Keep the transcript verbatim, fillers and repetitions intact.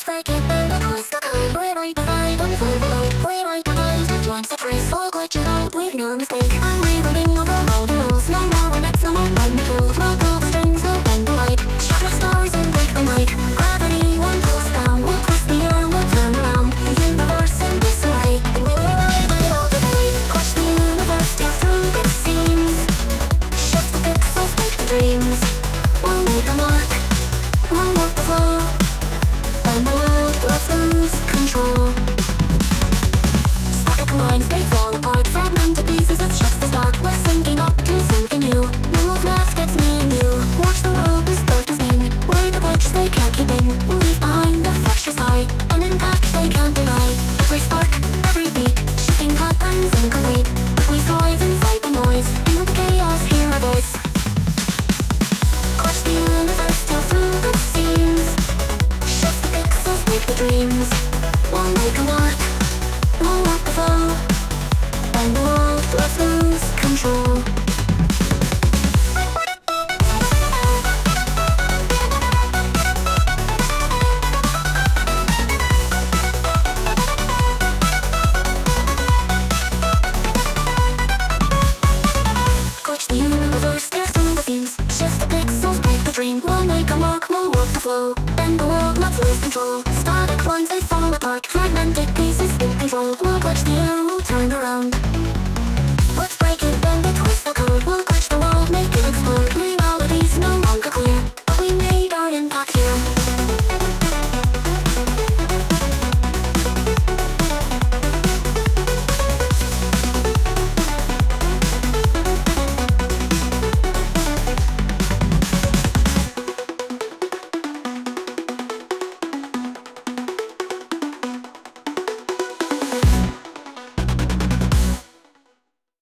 break it, then it was the code. Rewrite the vibe on the floor below. Rewrite the vibes that once the trace. All glitch it out with no mistake. I'm rewriting over all the rules. No more limits, no more mind control. No pull the strings, no bend the light. Shatter stars and break the night. Gravity, one pulse down. We'll twist the air, we'll turn around. The universe in disarray. And we'll arrive at it all today. Crush the universe, tear through the seams. Shift the pixels, make the dreams. We'll make a mark, we'll walk the floor. And the world will lose control. Static lines, they fall apart. Fragmented pieces, it's just the start. We're sinking up to something new. Move fast, it's me and you. Watch the world as dark as in. We're the glitch they can't keep in. We'll leave behind the fractures high. An impact they can't deny. Every spark, every beat, shifting patterns incomplete. But we thrive and fight the noise. In the chaos, hear a voice. Crush the universe, tear through the seams. Shift the pixels, make the dreams. We'll make a mark, we'll walk the flow. And the world will lose control. Glitch the universe, tear through the seams. Shift the pixels, break the dream. We'll make a mark, we'll walk the flow. And the world, let's lose control. Static lines, they fall apart. Fragmented pieces in control. We'll glitch the air, we'll turn around. Let's break it, bend it, twist the code. We'll